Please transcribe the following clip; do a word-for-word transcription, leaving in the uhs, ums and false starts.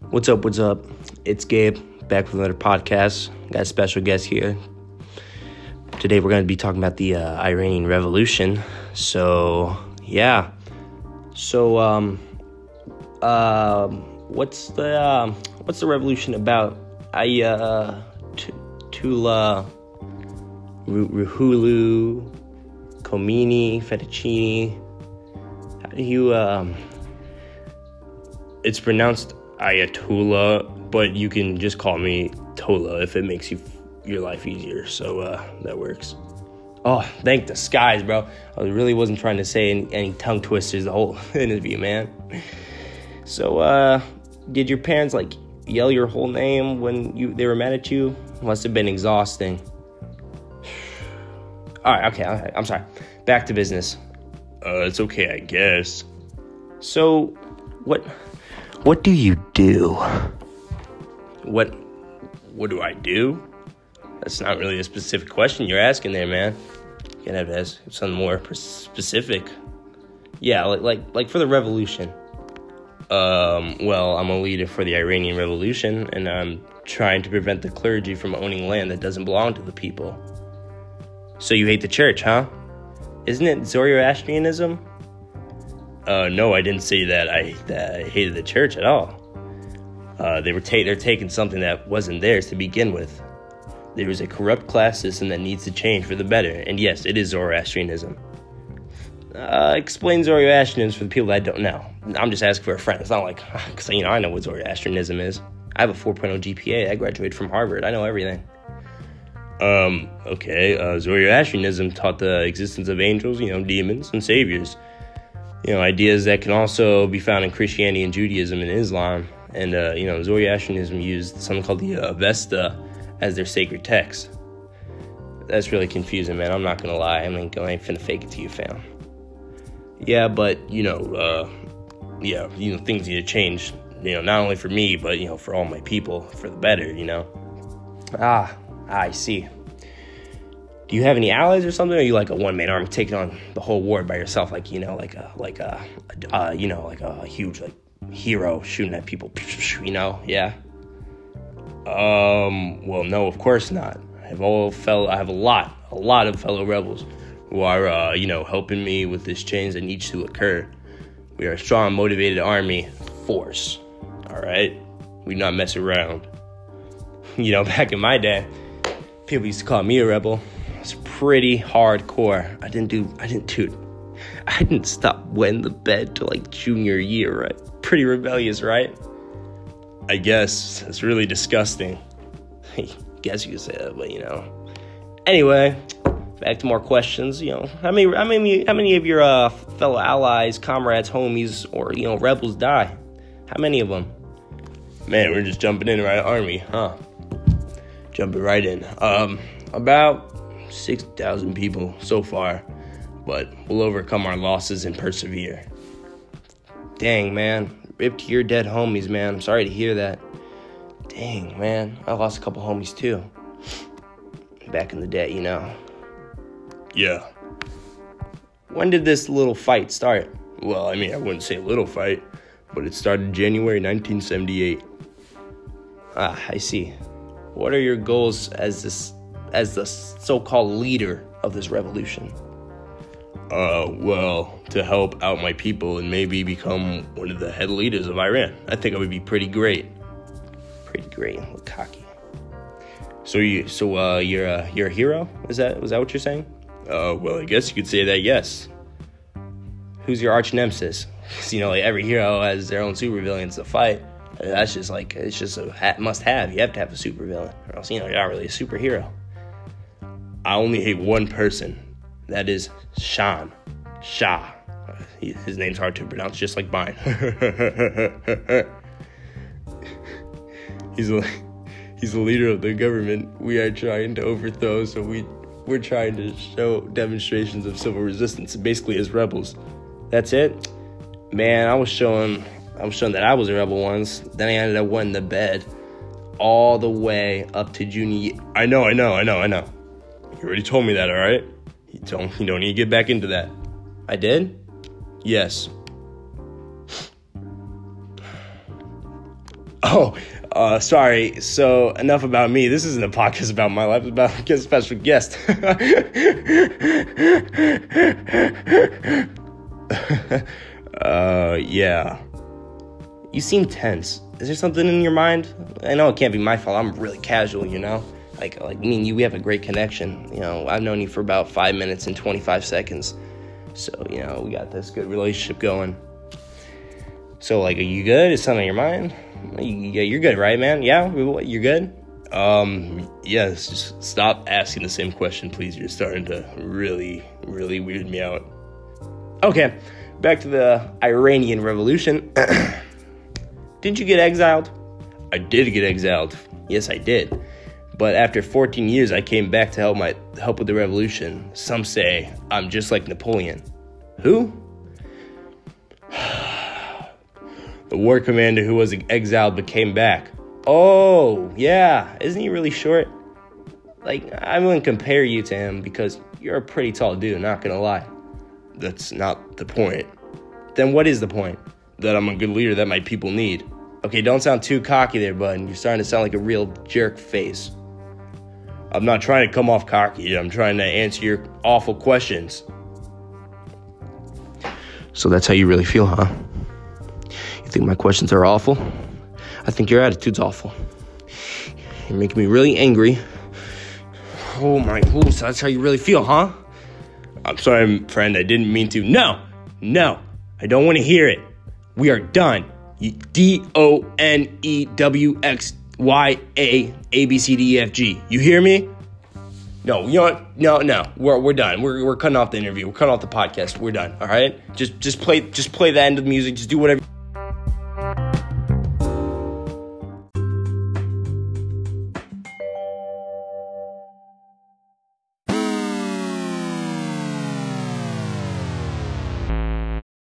What's up, what's up? It's Gabe, back with another podcast. Got a special guest here. Today we're going to be talking about the uh, Iranian Revolution. So, yeah. So, um, uh, what's the, um, what's the revolution about? I, uh, t- Tula, Ruhulu, Khomeini, Fettuccini. How do you, um, it's pronounced Ayatollah, but you can just call me Tola if it makes you your life easier. So uh, that works. Oh, thank the skies, bro. I really wasn't trying to say any, any tongue twisters the whole interview, man. So, uh, did your parents like yell your whole name when you they were mad at you? Must have been exhausting. All right, okay, okay, I'm sorry. Back to business. Uh, it's okay, I guess. So, what? What do you do? What what do I do? That's not really a specific question you're asking there, man. You can have to ask something more specific. Yeah, like like like for the revolution. Um, well, I'm a leader for the Iranian Revolution, and I'm trying to prevent the clergy from owning land that doesn't belong to the people. So you hate the church, huh? Isn't it Zoroastrianism? Uh, no, I didn't say that I, that I hated the church at all. Uh, they were ta- they're taking something that wasn't theirs to begin with. There is a corrupt class system that needs to change for the better. And yes, it is Zoroastrianism. Uh, explain Zoroastrianism for the people that don't know. I'm just asking for a friend. It's not like, because, you know, I know what Zoroastrianism is. I have a four point oh G P A. I graduated from Harvard. I know everything. Um, okay, uh, Zoroastrianism taught the existence of angels, you know, demons, and saviors. You know, ideas that can also be found in Christianity and Judaism and Islam. And, uh, you know, Zoroastrianism used something called the uh, Avesta as their sacred text. That's really confusing, man. I'm not going to lie. I mean, I ain't finna fake it to you, fam. Yeah, but, you know, uh, yeah, you know, things need to change, you know, not only for me, but, you know, for all my people, for the better, you know. Ah, I see. Do you have any allies or something? Or are you like a one-man army taking on the whole war by yourself? Like, you know, like a, like a, uh, you know, like a huge, like, hero shooting at people, you know? Yeah. Um, well, no, of course not. I have all fellow, I have a lot, a lot of fellow rebels who are, uh, you know, helping me with this change that needs to occur. We are a strong, motivated army force. All right. We not mess around. You know, back in my day, people used to call me a rebel. It's pretty hardcore. I didn't do, I didn't do, I didn't stop wetting the bed till like junior year, right? Pretty rebellious, right? I guess it's really disgusting. I guess you could say that, but you know. Anyway, back to more questions. You know, how many, how many, how many of your uh, fellow allies, comrades, homies, or you know, rebels die? How many of them? Man, we're just jumping in right army, huh? Jumping right in. Um, about six thousand people so far, but we'll overcome our losses and persevere. Dang, man. Rip to your dead homies, man. I'm sorry to hear that. Dang, man. I lost a couple homies, too. Back in the day, you know. Yeah. When did this little fight start? Well, I mean, I wouldn't say little fight, but it started January nineteen seventy-eight. Ah, I see. What are your goals as this as the so-called leader of this revolution? Uh, well, to help out my people and maybe become one of the head leaders of Iran. I think I would be pretty great. Pretty great. Look cocky. So you, so uh, you're a you're a hero? Is that was that what you're saying? Uh, well, I guess you could say that. Yes. Who's your arch nemesis? Because you know, like every hero has their own supervillains to fight. That's just like it's just a must-have. You have to have a supervillain, or else you know you're not really a superhero. I only hate one person. That is Sean. Shah. He, his name's hard to pronounce, just like mine. he's a, he's the leader of the government we are trying to overthrow, so we, we're trying to show demonstrations of civil resistance, basically as rebels. That's it? Man, I was showing, I was showing that I was a rebel once. Then I ended up wetting the bed all the way up to junior. I know, I know, I know, I know. You already told me that, all right? You don't, you don't need to get back into that. I did? Yes. Oh, uh, sorry. So enough about me. This isn't a podcast about my life. It's about a special guest. uh, yeah. You seem tense. Is there something in your mind? I know it can't be my fault. I'm really casual, you know? Like, like me and you, we have a great connection. You know, I've known you for about five minutes and twenty-five seconds. So, you know, we got this good relationship going. So, like, are you good? Is something on your mind? Yeah, you're good, right, man? Yeah? You're good? Um, yes, just stop asking the same question, please. You're starting to really, really weird me out. Okay, back to the Iranian Revolution. Didn't you get exiled? I did get exiled. Yes, I did. But after fourteen years, I came back to help my help with the revolution. Some say I'm just like Napoleon. Who? The war commander who was exiled but came back. Oh, yeah. Isn't he really short? Like, I wouldn't compare you to him because you're a pretty tall dude, not gonna lie. That's not the point. Then what is the point? That I'm a good leader that my people need. Okay, don't sound too cocky there, bud. You're starting to sound like a real jerk face. I'm not trying to come off cocky. I'm trying to answer your awful questions. So that's how you really feel, huh? You think my questions are awful? I think your attitude's awful. You're making me really angry. Oh my, oh, so that's how you really feel, huh? I'm sorry, friend. I didn't mean to. No, no, I don't want to hear it. We are done. D O N E W X Y A A B C D E F G. You hear me? No, you know what? No, no. We're we're done. We're we're cutting off the interview. We're cutting off the podcast. We're done. All right? Just just play just play the end of the music. Just do whatever.